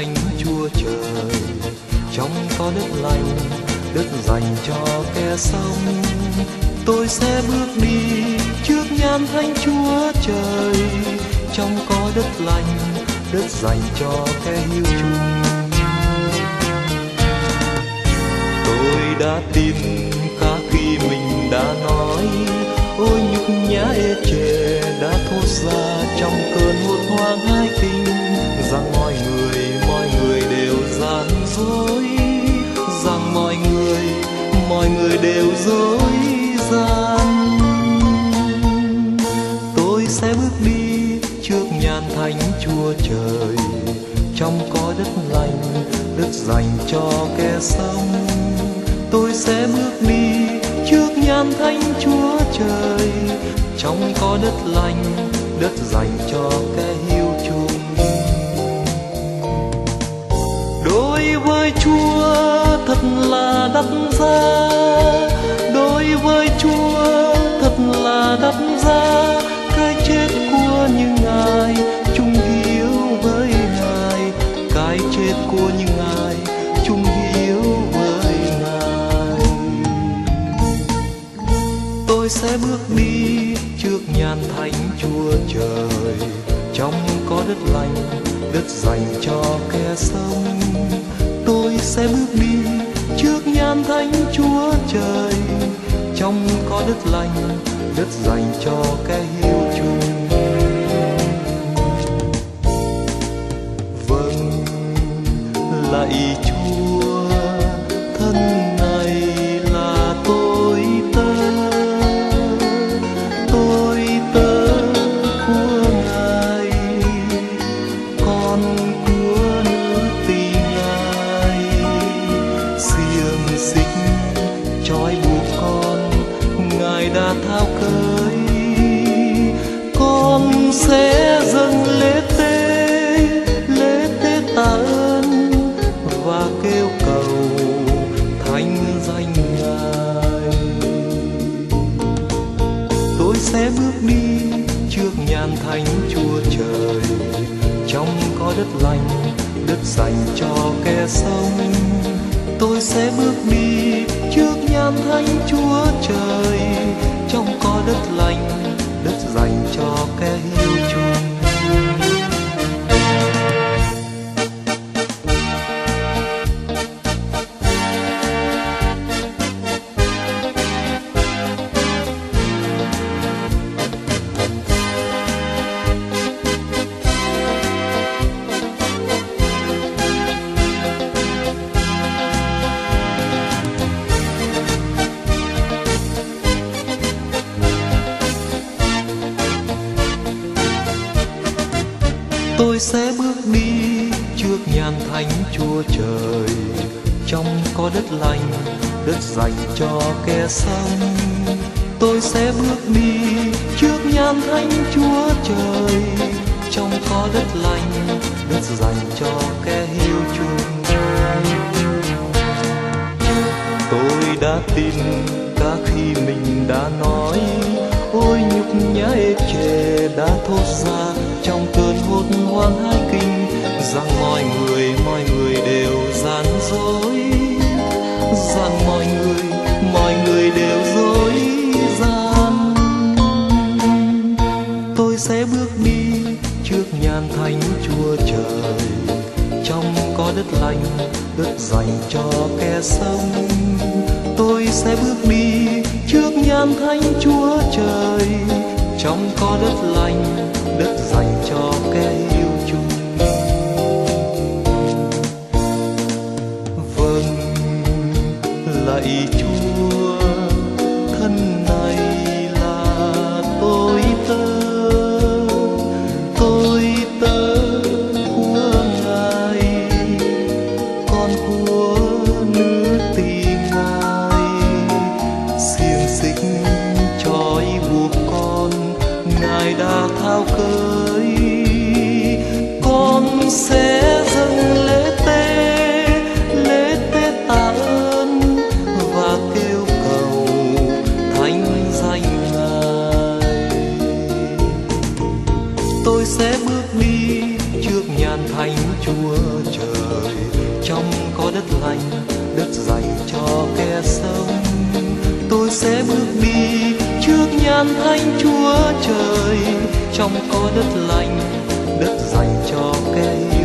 thánh Chúa Trời. Trong có đất lành, đất dành cho kẻ sống, tôi sẽ bước đi trước nhan thánh Chúa Trời. Trong có đất lành, đất dành cho kẻ hiếu chung. Tôi đã tin cả khi mình đã nói, ôi nhục nhã ê chề đã thốt ra trong cơn hốt hoang hai kinh, rằng mọi người đều gian dối, rằng mọi người đều dối gian. Tôi sẽ bước đi trước nhan thánh Chúa Trời. Trong có đất lành, đất dành cho kẻ sống, tôi sẽ bước đi trước nhan thánh Chúa Trời. Trong có đất lành, đất dành cho kẻ hiếu chung. Đối với Chúa thật là đắt giá, đối với Chúa thật là đắt giá. Cái chết của những ai chung hiếu với Ngài, cái chết của những ai chung hiếu với Ngài. Tôi sẽ bước đi trước nhan thánh Chúa Trời. Trong có đất lành, đất dành cho kẻ sống, tôi sẽ bước đi trước nhan thánh Chúa Trời. Trong có đất lành, đất dành cho kẻ hiếu chung. Vâng, lạy Chúa, thân này là tôi tớ của Ngài, con của nữ tỳ Ngài. Xiềng xích trói buộc con, Ngài đã tháo cởi. Con sẽ dâng lễ tế tạ ơn và kêu cầu thánh danh Ngài. Tôi sẽ bước đi trước nhan thánh Chúa Trời. Trong có đất lành, đất dành cho kẻ sống, tôi sẽ bước đi trước nhan thánh Chúa Trời. Trong có đất lành, đất dành cho kẻ hiếu chung. Tôi sẽ bước đi trước nhan thánh Chúa Trời. Trong có đất lành, đất dành cho kẻ sống, tôi sẽ bước đi trước nhan thánh Chúa Trời. Trong có đất lành, đất dành cho kẻ hiếu chung. Tôi đã tin cả khi mình đã nói, ôi nhục nhã ê chề đã thốt ra trong cơn hốt hoang hai kinh, rằng mọi người đều gian dối, rằng mọi người đều dối gian. Tôi sẽ bước đi trước nhan thánh Chúa Trời. Trong có đất lành, đất dành cho kẻ sống, tôi sẽ bước đi trước nhan thánh Chúa Trời. Trong có đất lành, đất dành cho kẻ hiếu chung. Vâng, lạy Chúa, thân này là tôi tớ của Ngài, con của nữ tỳ Ngài. Xiềng xích trói buộc con, Ngài đã tháo cởi. Con sẽ dâng lễ tế tạ ơn và kêu cầu thánh danh Ngài. Tôi sẽ bước đi trước nhan thánh Chúa Trời. Trong có đất lành, đất dành cho kẻ sống, tôi sẽ bước đi trước nhan thánh Chúa Trời. Trong có đất lành, đất dành cho kẻ